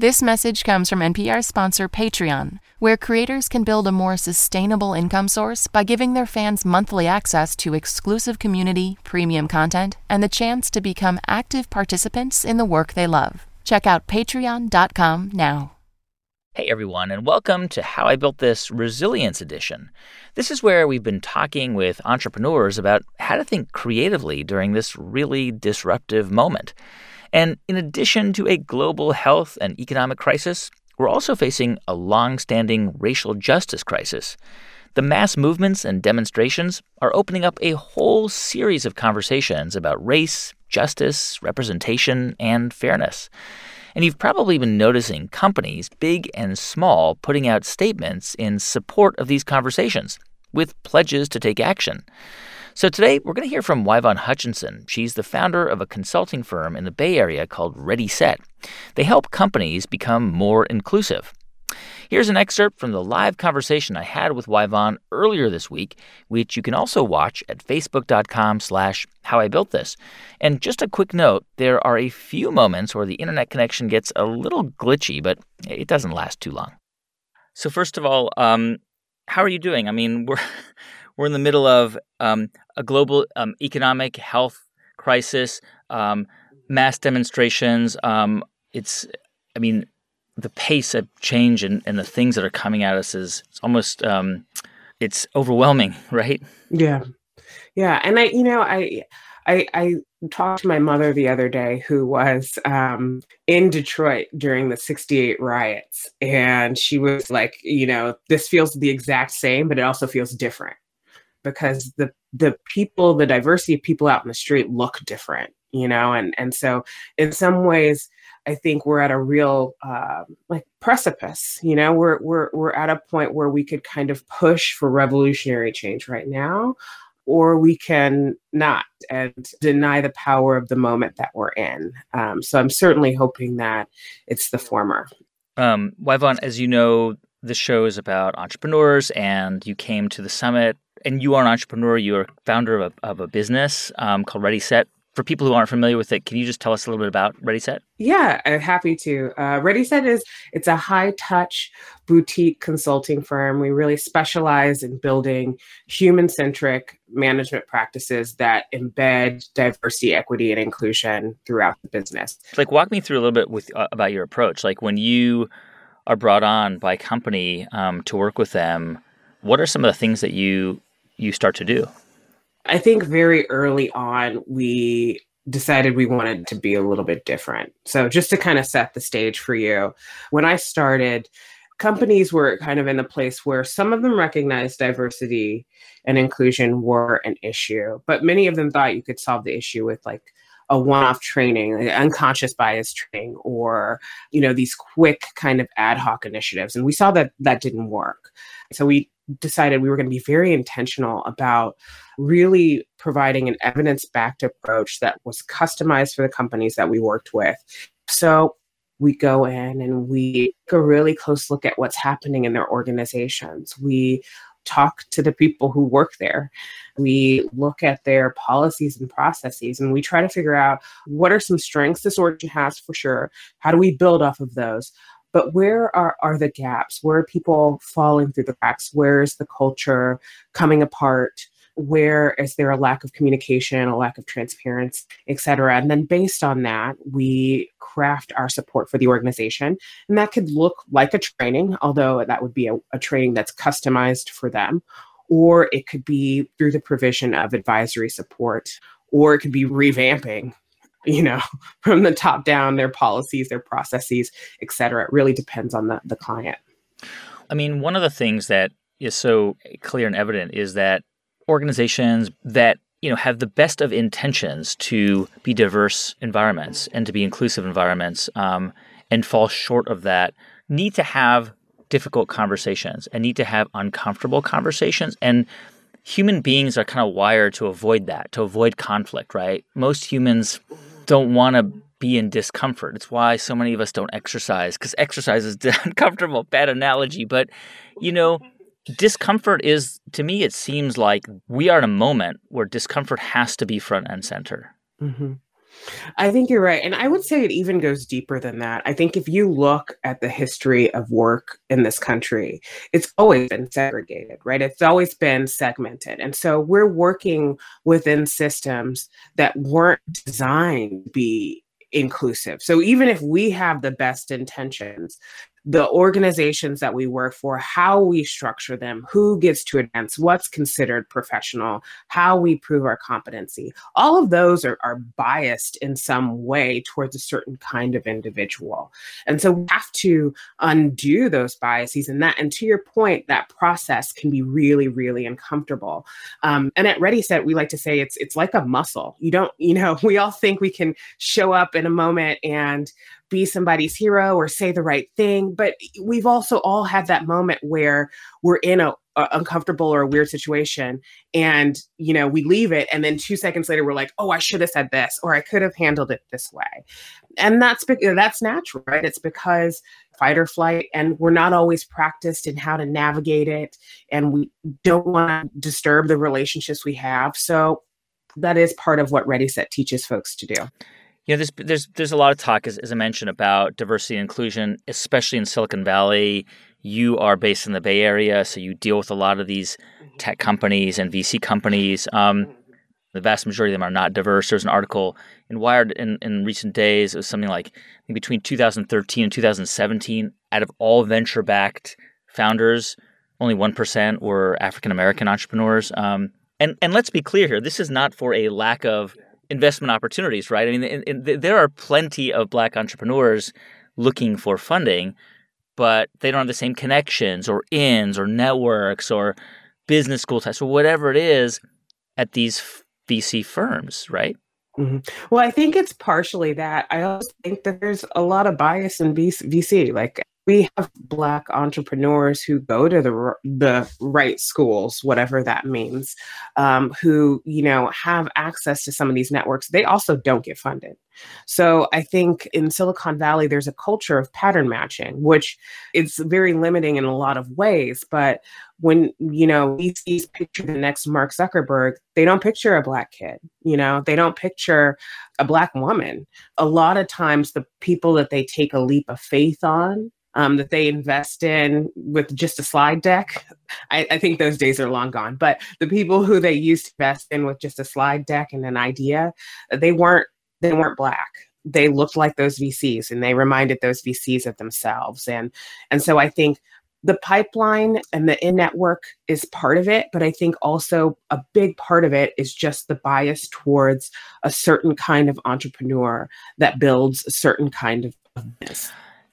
This message comes from NPR sponsor Patreon, where creators can build a more sustainable income source by giving their fans monthly access to exclusive community, premium content, and the chance to become active participants in the work they love. Check out patreon.com now. Hey everyone, and welcome to How I Built This Resilience Edition. This is where we've been talking with entrepreneurs about how to think creatively during this really disruptive moment. And in addition to a global health and economic crisis, we're also facing a long-standing racial justice crisis. The mass movements and demonstrations are opening up a whole series of conversations about race, justice, representation, and fairness. And you've probably been noticing companies, big and small, putting out statements in support of these conversations with pledges to take action. So today, we're going to hear from Yvonne Hutchinson. She's the founder of a consulting firm in the Bay Area called Ready Set. They help companies become more inclusive. Here's an excerpt from the live conversation I had with Yvonne earlier this week, which you can also watch at facebook.com/howibuiltthis. And just a quick note, there are a few moments where the internet connection gets a little glitchy, but it doesn't last too long. So first of all, how are you doing? I mean, we're in the middle of a global economic health crisis, mass demonstrations. The pace of change and the things that are coming at us is almost it's overwhelming, right? Yeah. And I talked to my mother the other day, who was in Detroit during the '68 riots, and she was like, this feels the exact same, but it also feels different because the people, the diversity of people out in the street look different, and so in some ways, I think we're at a real precipice. We're at a point where we could kind of push for revolutionary change right now, or we can not and deny the power of the moment that we're in. So I'm certainly hoping that it's the former. Yvonne, as you know, the show is about entrepreneurs, and you came to the summit, and you are an entrepreneur. You're founder of a business called Ready Set. For people who aren't familiar with it, can you just tell us a little bit about Ready Set? Yeah, I'm happy to. Ready Set it's a high-touch boutique consulting firm. We really specialize in building human-centric management practices that embed diversity, equity, and inclusion throughout the business. Walk me through a little bit about your approach. When you are brought on by a company to work with them, what are some of the things that you start to do? I think very early on, we decided we wanted to be a little bit different. So just to kind of set the stage for you, when I started, companies were kind of in a place where some of them recognized diversity and inclusion were an issue, but many of them thought you could solve the issue with a one-off training, unconscious bias training, or, these quick kind of ad hoc initiatives. And we saw that didn't work. So we decided we were going to be very intentional about really providing an evidence-backed approach that was customized for the companies that we worked with. So we go in and we take a really close look at what's happening in their organizations. We talk to the people who work there. We look at their policies and processes, and we try to figure out what are some strengths this organization has for sure. How do we build off of those? But where are the gaps? Where are people falling through the cracks? Where is the culture coming apart? Where is there a lack of communication, a lack of transparency, et cetera? And then based on that, we craft our support for the organization. And that could look like a training, although that would be a training that's customized for them. Or it could be through the provision of advisory support, or it could be revamping from the top down, their policies, their processes, et cetera. It really depends on the client. I mean, one of the things that is so clear and evident is that organizations that, have the best of intentions to be diverse environments and to be inclusive environments and fall short of that need to have difficult conversations and need to have uncomfortable conversations. And human beings are kind of wired to avoid that, to avoid conflict, right? Most humans don't want to be in discomfort. It's why so many of us don't exercise, because exercise is uncomfortable. Bad analogy. But, discomfort is, to me, it seems like we are in a moment where discomfort has to be front and center. Mm-hmm. I think you're right. And I would say it even goes deeper than that. I think if you look at the history of work in this country, it's always been segregated, right? It's always been segmented. And so we're working within systems that weren't designed to be inclusive. So even if we have the best intentions, the organizations that we work for, how we structure them, who gets to advance, what's considered professional, how we prove our competency, all of those are biased in some way towards a certain kind of individual. And so we have to undo those biases, and to your point, that process can be really, really uncomfortable. And at Ready Set, we like to say it's like a muscle. We all think we can show up in a moment and be somebody's hero or say the right thing. But we've also all had that moment where we're in a uncomfortable or a weird situation and, we leave it. And then 2 seconds later, we're like, oh, I should have said this, or I could have handled it this way. And that's natural, right? It's because fight or flight, and we're not always practiced in how to navigate it. And we don't want to disturb the relationships we have. So that is part of what Ready Set teaches folks to do. There's a lot of talk, as I mentioned, about diversity and inclusion, especially in Silicon Valley. You are based in the Bay Area, so you deal with a lot of these tech companies and VC companies. The vast majority of them are not diverse. There's an article in Wired in recent days. It was something like, I think between 2013 and 2017, out of all venture-backed founders, only 1% were African-American entrepreneurs. And let's be clear here, this is not for a lack of investment opportunities, right? I mean, there are plenty of Black entrepreneurs looking for funding, but they don't have the same connections or ins or networks or business school ties or whatever it is at these VC firms, right? Mm-hmm. Well, I think it's partially that. I also think that there's a lot of bias in VC. Like, we have Black entrepreneurs who go to the right schools, whatever that means, who, have access to some of these networks. They also don't get funded. So I think in Silicon Valley, there's a culture of pattern matching, which is very limiting in a lot of ways. But when, VCs picture the next Mark Zuckerberg, they don't picture a Black kid, they don't picture a Black woman. A lot of times the people that they take a leap of faith on, that they invest in with just a slide deck. I think those days are long gone. But the people who they used to invest in with just a slide deck and an idea, they weren't Black. They looked like those VCs, and they reminded those VCs of themselves. And so I think the pipeline and the in-network is part of it, but I think also a big part of it is just the bias towards a certain kind of entrepreneur that builds a certain kind of business.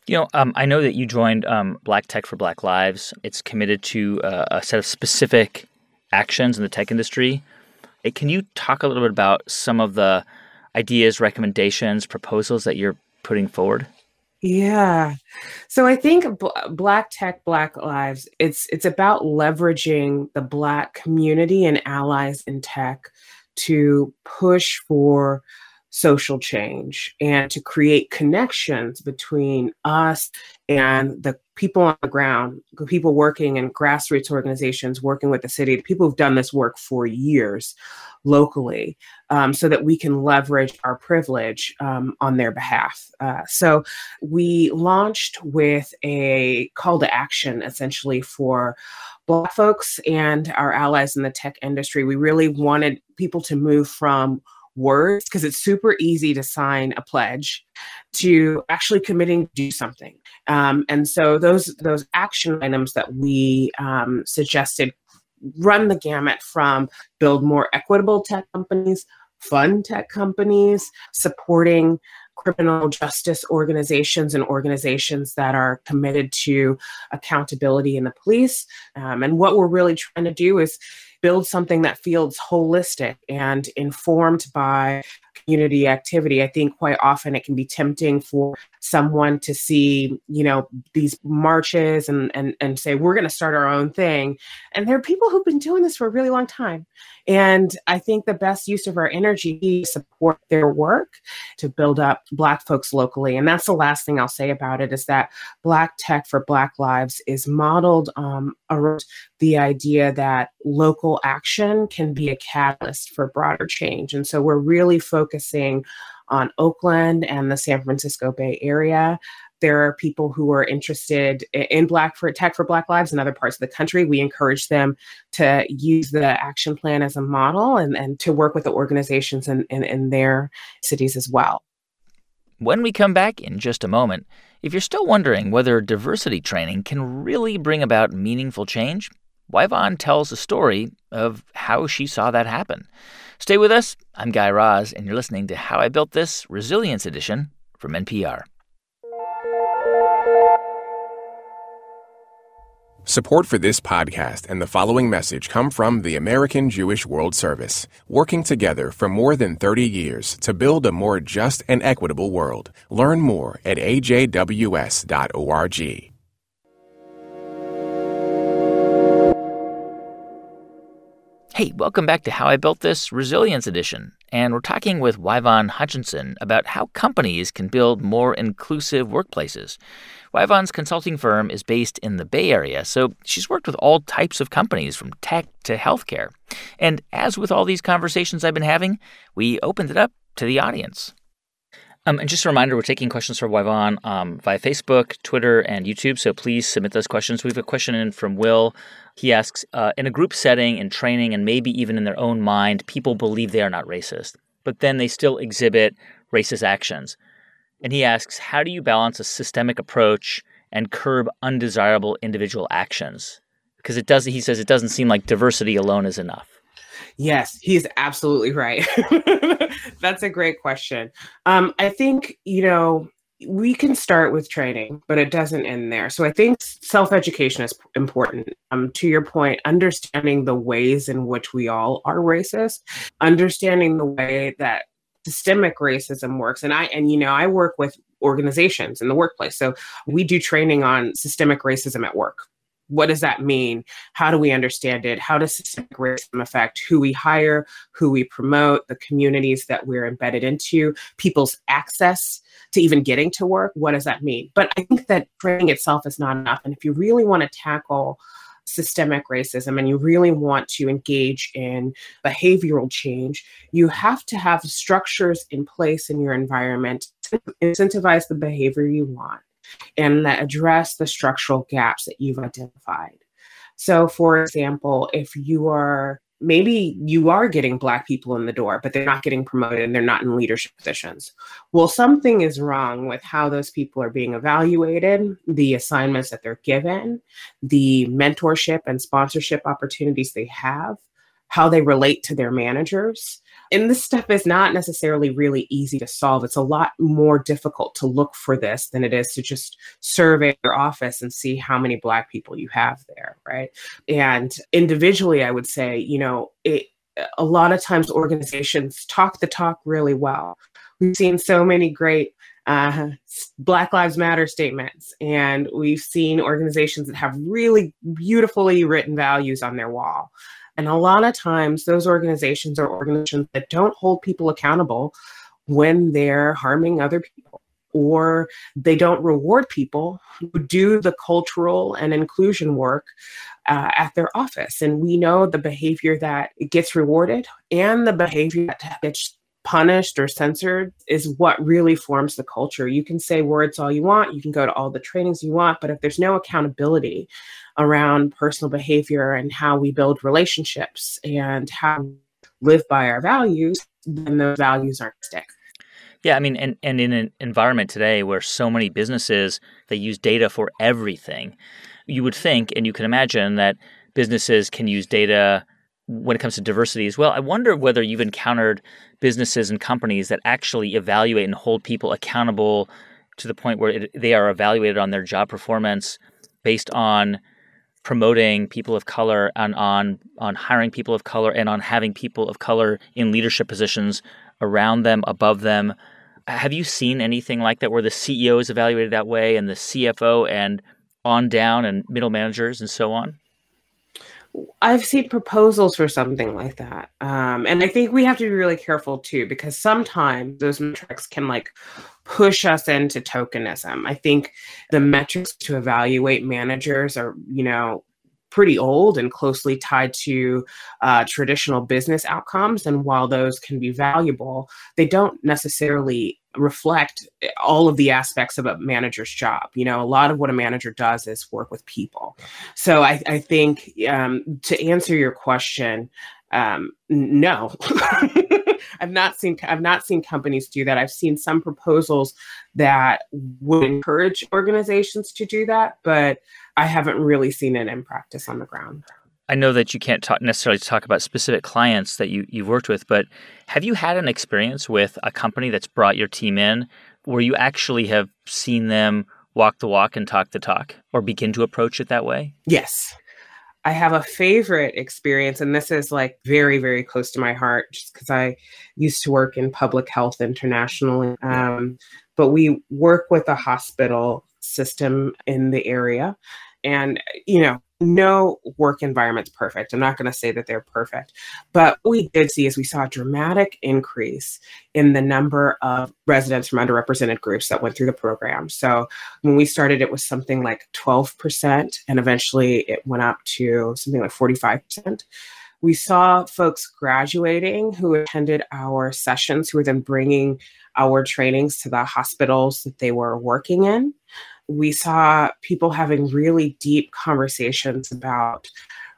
I know that you joined Black Tech for Black Lives. It's committed to a set of specific actions in the tech industry. Can you talk a little bit about some of the ideas, recommendations, proposals that you're putting forward? Yeah. So I think Black Tech, Black Lives, it's about leveraging the Black community and allies in tech to push for social change and to create connections between us and the people on the ground, the people working in grassroots organizations, working with the city, the people who've done this work for years locally, so that we can leverage our privilege on their behalf. So we launched with a call to action, essentially, for Black folks and our allies in the tech industry. We really wanted people to move from words, because it's super easy to sign a pledge, to actually committing to do something. And so those action items that we suggested run the gamut from build more equitable tech companies, fund tech companies, supporting criminal justice organizations and organizations that are committed to accountability in the police. And what we're really trying to do is build something that feels holistic and informed by community activity. I think quite often it can be tempting for someone to see, these marches and say, we're going to start our own thing. And there are people who've been doing this for a really long time. And I think the best use of our energy is to support their work, to build up Black folks locally. And that's the last thing I'll say about it, is that Black Tech for Black Lives is modeled around the idea that local action can be a catalyst for broader change. And so we're really focusing on Oakland and the San Francisco Bay Area. There are people who are interested in Tech for Black Lives in other parts of the country. We encourage them to use the action plan as a model and to work with the organizations in their cities as well. When we come back in just a moment, if you're still wondering whether diversity training can really bring about meaningful change, Yvonne tells a story of how she saw that happen. Stay with us. I'm Guy Raz, and you're listening to How I Built This Resilience Edition from NPR. Support for this podcast and the following message come from the American Jewish World Service, working together for more than 30 years to build a more just and equitable world. Learn more at ajws.org. Hey, welcome back to How I Built This Resilience Edition. And we're talking with Yvonne Hutchinson about how companies can build more inclusive workplaces. Yvonne's consulting firm is based in the Bay Area, so she's worked with all types of companies from tech to healthcare. And as with all these conversations I've been having, we opened it up to the audience. And just a reminder, we're taking questions from Yvonne via Facebook, Twitter, and YouTube, so please submit those questions. We have a question in from Will. He asks, in a group setting and training, and maybe even in their own mind, people believe they are not racist, but then they still exhibit racist actions. And he asks, how do you balance a systemic approach and curb undesirable individual actions? Because he says it doesn't seem like diversity alone is enough. Yes, he's absolutely right. That's a great question. I think, we can start with training, but it doesn't end there. So I think self-education is important. To your point, understanding the ways in which we all are racist, understanding the way that systemic racism works. And I work with organizations in the workplace. So we do training on systemic racism at work. What does that mean? How do we understand it? How does systemic racism affect who we hire, who we promote, the communities that we're embedded into, people's access to even getting to work? What does that mean? But I think that training itself is not enough. And if you really want to tackle systemic racism and you really want to engage in behavioral change, you have to have structures in place in your environment to incentivize the behavior you want and that address the structural gaps that you've identified. So, for example, if maybe you are getting Black people in the door, but they're not getting promoted and they're not in leadership positions. Well, something is wrong with how those people are being evaluated, the assignments that they're given, the mentorship and sponsorship opportunities they have, how they relate to their managers. And this stuff is not necessarily really easy to solve. It's a lot more difficult to look for this than it is to just survey your office and see how many Black people you have there, right? And individually, I would say, a lot of times organizations talk the talk really well. We've seen so many great Black Lives Matter statements, and we've seen organizations that have really beautifully written values on their wall. And a lot of times those organizations are organizations that don't hold people accountable when they're harming other people, or they don't reward people who do the cultural and inclusion work at their office. And we know the behavior that gets rewarded and the behavior that gets punished or censored is what really forms the culture. You can say words all you want, you can go to all the trainings you want, but if there's no accountability around personal behavior and how we build relationships and how we live by our values, then those values aren't stick. Yeah, I mean, and in an environment today where so many businesses, they use data for everything, you would think, and you can imagine that businesses can use data when it comes to diversity as well. I wonder whether you've encountered businesses and companies that actually evaluate and hold people accountable to the point where they are evaluated on their job performance based on promoting people of color and on hiring people of color and on having people of color in leadership positions around them, above them. Have you seen anything like that where the CEO is evaluated that way and the CFO and on down and middle managers and so on? I've seen proposals for something like that. And I think we have to be really careful too, because sometimes those metrics can push us into tokenism. I think the metrics to evaluate managers are, pretty old and closely tied to traditional business outcomes. And while those can be valuable, they don't necessarily reflect all of the aspects of a manager's job. A lot of what a manager does is work with people. So I think to answer your question, no. I've not seen companies do that. I've seen some proposals that would encourage organizations to do that, but I haven't really seen it in practice on the ground. I know that you can't necessarily talk about specific clients that you've worked with, but have you had an experience with a company that's brought your team in where you actually have seen them walk the walk and talk the talk, or begin to approach it that way? Yes. I have a favorite experience, and this is like very, very close to my heart just because I used to work in public health internationally. But we work with a hospital system in the area. And, no work environment's perfect. I'm not going to say that they're perfect. But what we did see is we saw a dramatic increase in the number of residents from underrepresented groups that went through the program. So when we started, it was something like 12%, and eventually it went up to something like 45%. We saw folks graduating who attended our sessions, who were then bringing our trainings to the hospitals that they were working in. We saw people having really deep conversations about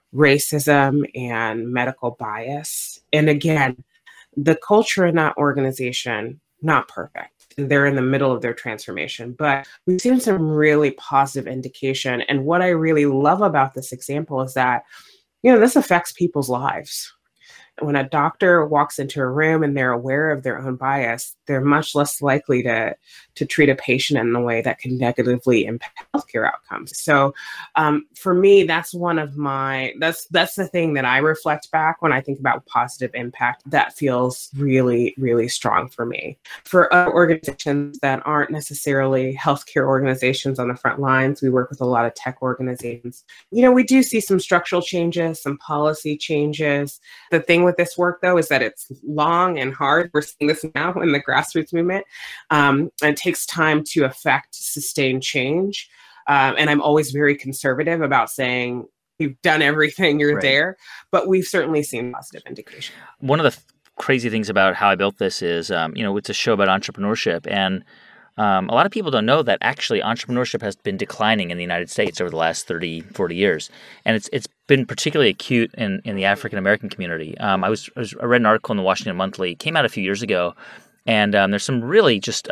racism and medical bias. And again, the culture in that organization, not perfect. They're in the middle of their transformation, but we've seen some really positive indication. And what I really love about this example is that, this affects people's lives. When a doctor walks into a room and they're aware of their own bias, they're much less likely to treat a patient in a way that can negatively impact healthcare outcomes. So for me, that's one of that's the thing that I reflect back when I think about positive impact. That feels really, really strong for me. For other organizations that aren't necessarily healthcare organizations on the front lines, we work with a lot of tech organizations. We do see some structural changes, some policy changes. The thing with this work, though, is that it's long and hard. We're seeing this now in the grassroots movement. And it takes time to affect sustained change. And I'm always very conservative about saying, you've done everything, you're Right. there. But we've certainly seen positive indication. One of the crazy things about How I Built This is, it's a show about entrepreneurship. And a lot of people don't know that actually entrepreneurship has been declining in the United States over the last 30, 40 years. And it's been particularly acute in the African-American community. I read an article in the Washington Monthly, came out a few years ago, and there's some really just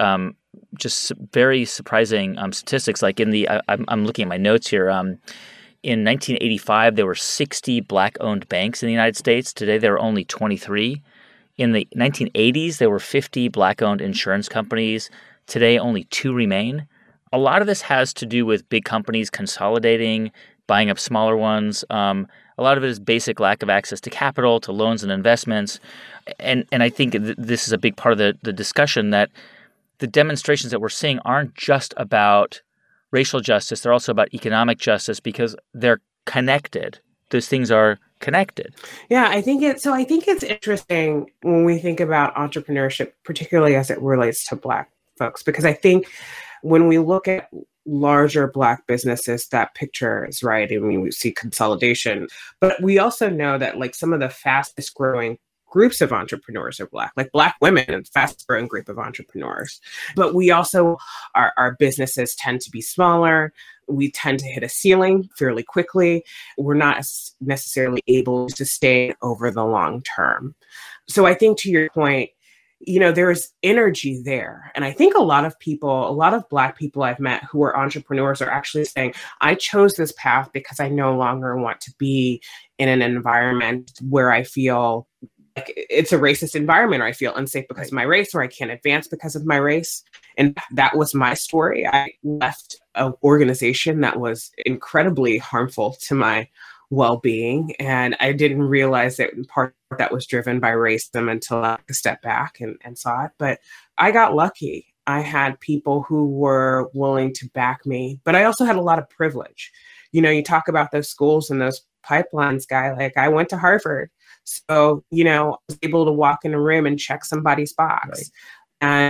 very surprising statistics. Like I'm looking at my notes here. In 1985, there were 60 Black-owned banks in the United States. Today, there are only 23. In the 1980s, there were 50 Black-owned insurance companies. Today, only 2 remain. A lot of this has to do with big companies consolidating, buying up smaller ones. A lot of it is basic lack of access to capital, to loans and investments. And I think this is a big part of the discussion, that the demonstrations that we're seeing aren't just about racial justice. They're also about economic justice, because they're connected. Those things are connected. Yeah, I think it's interesting when we think about entrepreneurship, particularly as it relates to Black folks, because I think when we look at larger Black businesses, that picture is right. I mean, we see consolidation, but we also know that like some of the fastest growing groups of entrepreneurs are Black, like Black women, and fast growing group of entrepreneurs. But we also, our businesses tend to be smaller. We tend to hit a ceiling fairly quickly. We're not necessarily able to sustain over the long term. So I think, to your point, there's energy there. And I think a lot of Black people I've met who are entrepreneurs are actually saying, I chose this path because I no longer want to be in an environment where I feel like it's a racist environment, or I feel unsafe because of my race, or I can't advance because of my race. And that was my story. I left an organization that was incredibly harmful to my well-being. And I didn't realize that in part that was driven by racism until I took a step back and saw it. But I got lucky. I had people who were willing to back me, but I also had a lot of privilege. You talk about those schools and those pipelines, Guy, like I went to Harvard. So, I was able to walk in a room and check somebody's box. Right. And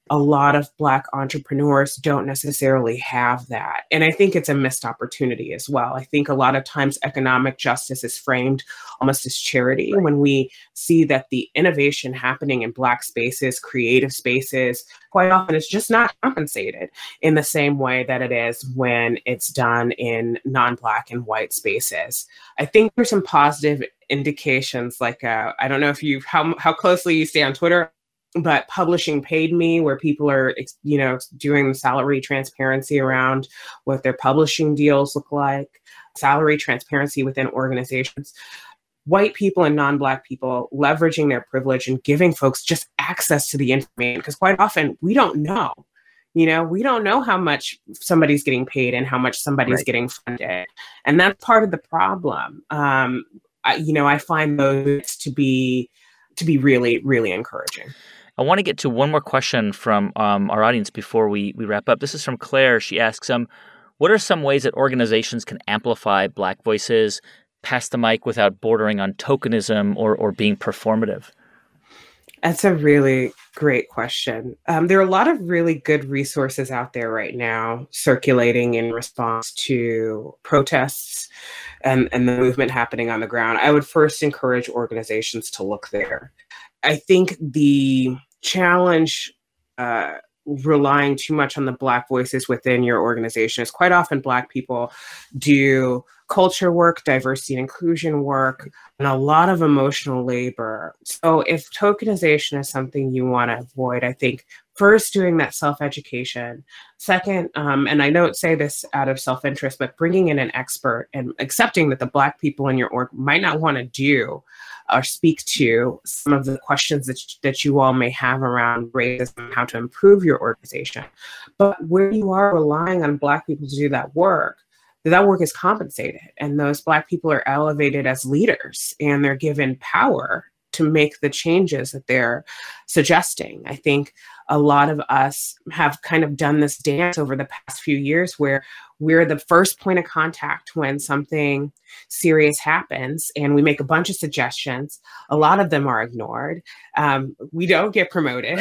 A lot of Black entrepreneurs don't necessarily have that. And I think it's a missed opportunity as well. I think a lot of times economic justice is framed almost as charity when we see that the innovation happening in Black spaces, creative spaces, quite often is just not compensated in the same way that it is when it's done in non-Black and white spaces. I think there's some positive indications, like I don't know if how closely you stay on Twitter, but Publishing Paid Me, where people are, doing salary transparency around what their publishing deals look like, salary transparency within organizations, white people and non-Black people leveraging their privilege and giving folks just access to the information. Because quite often we don't know. We don't know how much somebody's getting paid and how much somebody's getting funded. And that's part of the problem. I find those to be really, really encouraging. I want to get to one more question from our audience before we wrap up. This is from Claire. She asks, what are some ways that organizations can amplify Black voices, pass the mic without bordering on tokenism or being performative? That's a really great question. There are a lot of really good resources out there right now circulating in response to protests and the movement happening on the ground. I would first encourage organizations to look there. I think the challenge relying too much on the Black voices within your organization is quite often Black people do culture work, diversity and inclusion work, and a lot of emotional labor. So if tokenization is something you want to avoid, I think first doing that self-education. Second, and I don't say this out of self-interest, but bringing in an expert and accepting that the Black people in your org might not want to do or speak to some of the questions that you all may have around racism, how to improve your organization. But where you are relying on Black people to do that work is compensated. And those Black people are elevated as leaders and they're given power to make the changes that they're suggesting. I think a lot of us have kind of done this dance over the past few years where we're the first point of contact when something serious happens and we make a bunch of suggestions. A lot of them are ignored. We don't get promoted.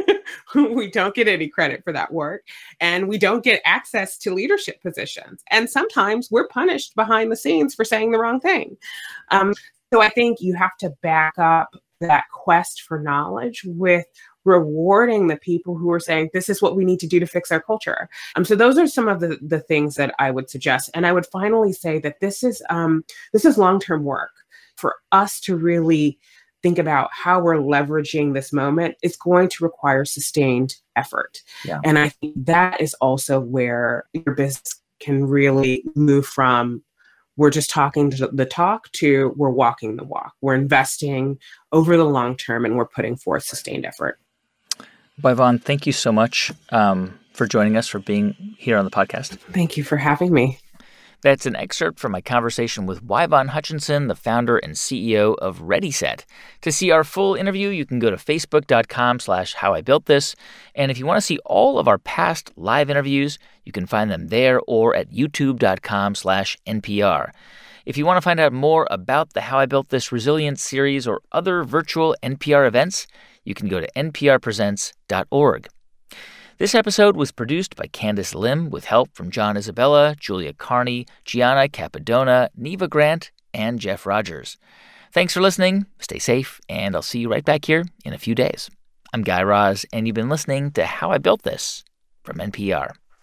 We don't get any credit for that work. And we don't get access to leadership positions. And sometimes we're punished behind the scenes for saying the wrong thing. So I think you have to back up that quest for knowledge with rewarding the people who are saying, this is what we need to do to fix our culture. So those are some of the things that I would suggest. And I would finally say that this is long-term work. For us to really think about how we're leveraging this moment, it's going to require sustained effort. Yeah. And I think that is also where your business can really move from we're just talking the talk to we're walking the walk. We're investing over the long term and we're putting forth sustained effort. Yvonne, thank you so much for joining us, for being here on the podcast. Thank you for having me. That's an excerpt from my conversation with Yvonne Hutchinson, the founder and CEO of ReadySet. To see our full interview, you can go to facebook.com/howibuiltthis. And if you want to see all of our past live interviews, you can find them there or at youtube.com/NPR. If you want to find out more about the How I Built This Resilience series or other virtual NPR events, you can go to nprpresents.org. This episode was produced by Candace Lim with help from John Isabella, Julia Carney, Gianna Capadona, Neva Grant, and Jeff Rogers. Thanks for listening. Stay safe, and I'll see you right back here in a few days. I'm Guy Raz, and you've been listening to How I Built This from NPR.